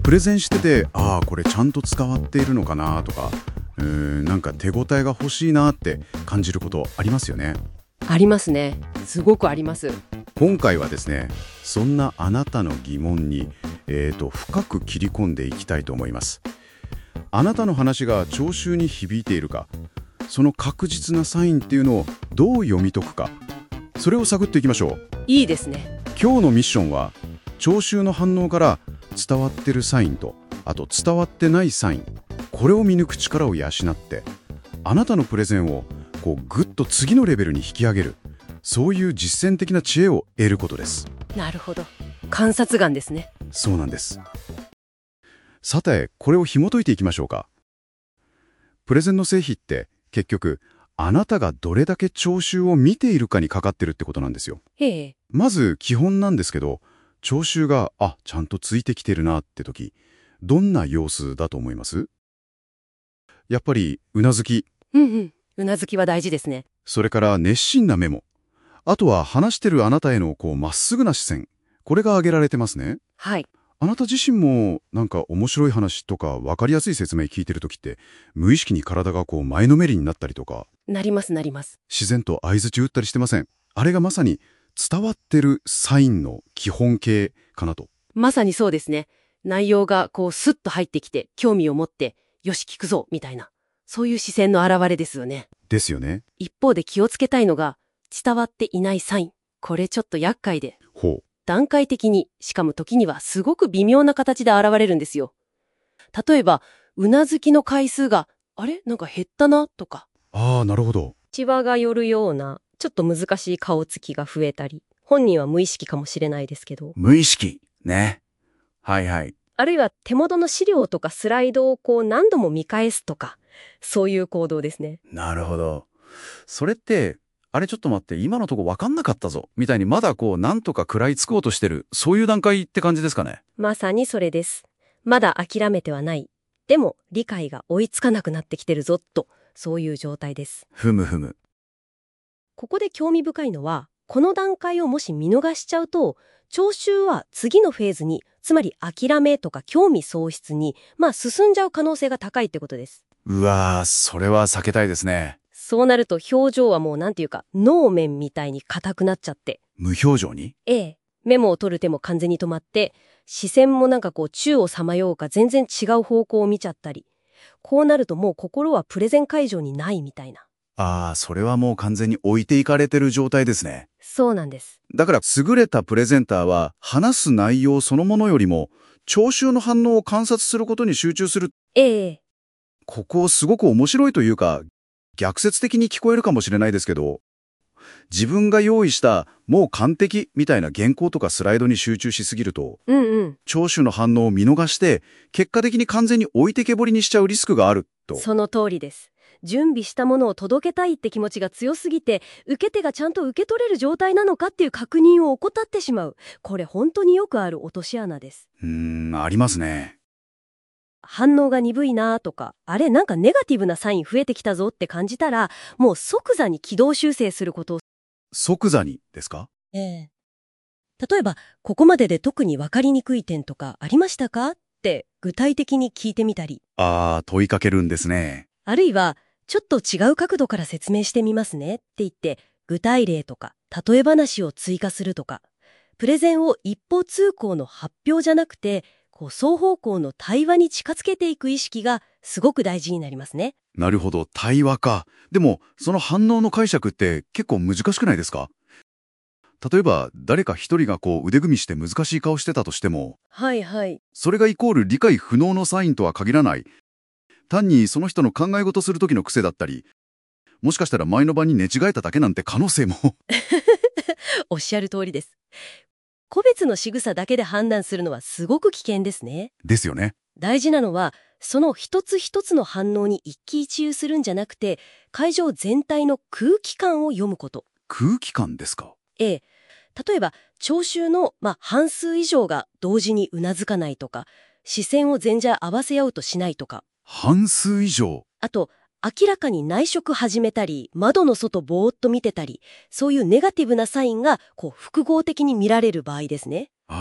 プレゼンしてて、これちゃんと伝わっているのかなとか、なんか手応えが欲しいなって感じることありますよね。 ありますね。すごくあります。 今回はですね、そんなあなたの疑問に、深く切り込んでいきたいと思います。あなたの話が聴衆に響いているか、その確実なサインっていうのをどう読み解くか、それを探っていきましょう。 いいですね。 今日のミッションは、聴衆の反応から伝わってるサインと、あと伝わってないサイン、これを見抜く力を養って、あなたのプレゼンをぐっと次のレベルに引き上げる、そういう実践的な知恵を得ることです。 なるほど。観察眼ですね。 そうなんです。さて、これを紐解いていきましょうか。プレゼンの成否って結局、あなたがどれだけ聴衆を見ているかにかかってるってことなんですよ。まず基本なんですけど、聴衆がちゃんとついてきてるなって時、どんな様子だと思います？やっぱりうなずき。 うなずきは大事ですね。 それから熱心なメモ。あとは話してるあなたへのまっすぐな視線。これが挙げられてますね。 はい。 あなた自身もなんか面白い話とか分かりやすい説明聞いてるときって無意識に体が前のめりになったりとか。 なります。 自然と相槌打ったりしてません？あれがまさに伝わってるサインの基本形かなと。 まさにそうですね。内容がスッと入ってきて興味を持ってよし聞くぞみたいな、そういう視線の表れですよね。 ですよね。 一方で気をつけたいのが伝わっていないサイン。これちょっと厄介で。段階的に、しかも時にはすごく微妙な形で現れるんですよ。例えば、うなずきの回数が、なんか減ったな、とか。 なるほど。 シワが寄るような、ちょっと難しい顔つきが増えたり、本人は無意識かもしれないですけど。 無意識ね。はいはい。 あるいは手元の資料とかスライドを何度も見返すとか、そういう行動ですね。 なるほど。それって、ちょっと待って、今のとこ分かんなかったぞみたいにまだなんとか食らいつこうとしてる、そういう段階って感じですかね。 まさにそれです。まだ諦めてはない。でも理解が追いつかなくなってきてるぞと、そういう状態です。 ふむ。 ここで興味深いのは、この段階をもし見逃しちゃうと、聴衆は次のフェーズに、つまり諦めとか興味喪失に、進んじゃう可能性が高いってことです。 うわー、それは避けたいですね。 そうなると表情はもう能面みたいに硬くなっちゃって。 無表情に？ メモを取る手も完全に止まって、視線も宙をさまようか全然違う方向を見ちゃったり。こうなるともう心はプレゼン会場にないみたいな。 それはもう完全に置いていかれてる状態ですね。 そうなんです。 だから優れたプレゼンターは話す内容そのものよりも聴衆の反応を観察することに集中する。ここすごく面白いというか、逆説的に聞こえるかもしれないですけど、自分が用意したもう完璧みたいな原稿とかスライドに集中しすぎると、聴衆の反応を見逃して結果的に完全に置いてけぼりにしちゃうリスクがあると。 その通りです。準備したものを届けたいって気持ちが強すぎて、受け手がちゃんと受け取れる状態なのかっていう確認を怠ってしまう。これ本当によくある落とし穴です。 ありますね。 反応が鈍いなとか、なんかネガティブなサイン増えてきたぞって感じたら、もう即座に軌道修正することを。 即座にですか？ 例えば、ここまでで特に分かりにくい点とかありましたかって具体的に聞いてみたり。 問いかけるんですね。 あるいは、ちょっと違う角度から説明してみますねって言って、具体例とか例え話を追加するとか、プレゼンを一方通行の発表じゃなくて、双方向の対話に近づけていく意識がすごく大事になりますね。 なるほど、対話か。でも、その反応の解釈って結構難しくないですか？例えば、誰か一人が腕組みして難しい顔してたとしても、それがイコール理解不能のサインとは限らない。単にその人の考え事する時の癖だったり、もしかしたら前の晩に寝違えただけなんて可能性も。 おっしゃる通りです。個別の仕草だけで判断するのはすごく危険ですね。 ですよね。 大事なのは、その一つ一つの反応に一喜一憂するんじゃなくて、会場全体の空気感を読むこと。 空気感ですか？ 例えば、聴衆の、半数以上が同時にうなずかないとか、視線を前者合わせ合うとしないとか。 半数以上。 あと、明らかに内職始めたり、窓の外ぼーっと見てたり、そういうネガティブなサインが複合的に見られる場合ですね。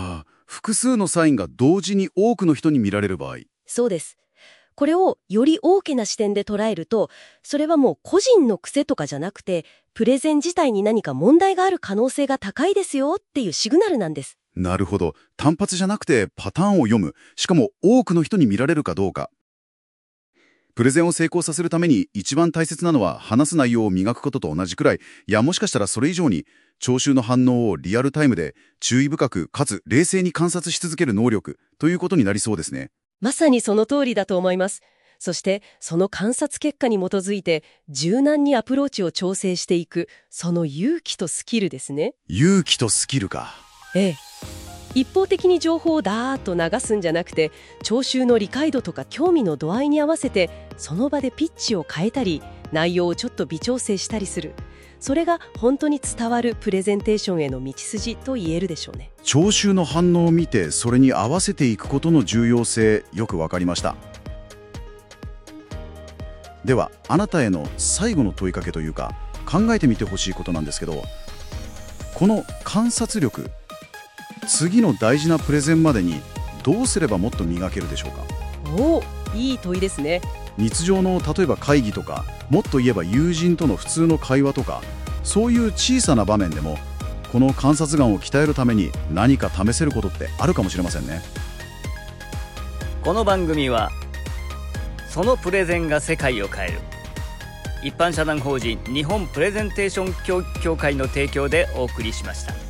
複数のサインが同時に多くの人に見られる場合。 そうです。これをより大きな視点で捉えると、それはもう個人の癖とかじゃなくて、プレゼン自体に何か問題がある可能性が高いですよっていうシグナルなんです。 なるほど。単発じゃなくてパターンを読む。しかも多くの人に見られるかどうか。プレゼンを成功させるために一番大切なのは話す内容を磨くことと同じくらい、いやもしかしたらそれ以上に聴衆の反応をリアルタイムで注意深くかつ冷静に観察し続ける能力ということになりそうですね。 まさにその通りだと思います。そしてその観察結果に基づいて柔軟にアプローチを調整していく、その勇気とスキルですね。 勇気とスキルか。 ええ。一方的に情報をダーッと流すんじゃなくて、聴衆の理解度とか興味の度合いに合わせてその場でピッチを変えたり内容をちょっと微調整したりする、それが本当に伝わるプレゼンテーションへの道筋と言えるでしょうね。 聴衆の反応を見てそれに合わせていくことの重要性、よくわかりました。ではあなたへの最後の問いかけというか考えてみてほしいことなんですけど、この観察力、次の大事なプレゼンまでにどうすればもっと磨けるでしょうか。 おお、いい問いですね。 日常の例えば会議とか、もっと言えば友人との普通の会話とか、そういう小さな場面でもこの観察眼を鍛えるために何か試せることってあるかもしれませんね。 この番組はそのプレゼンが世界を変える一般社団法人日本プレゼンテーション教育協会の提供でお送りしました。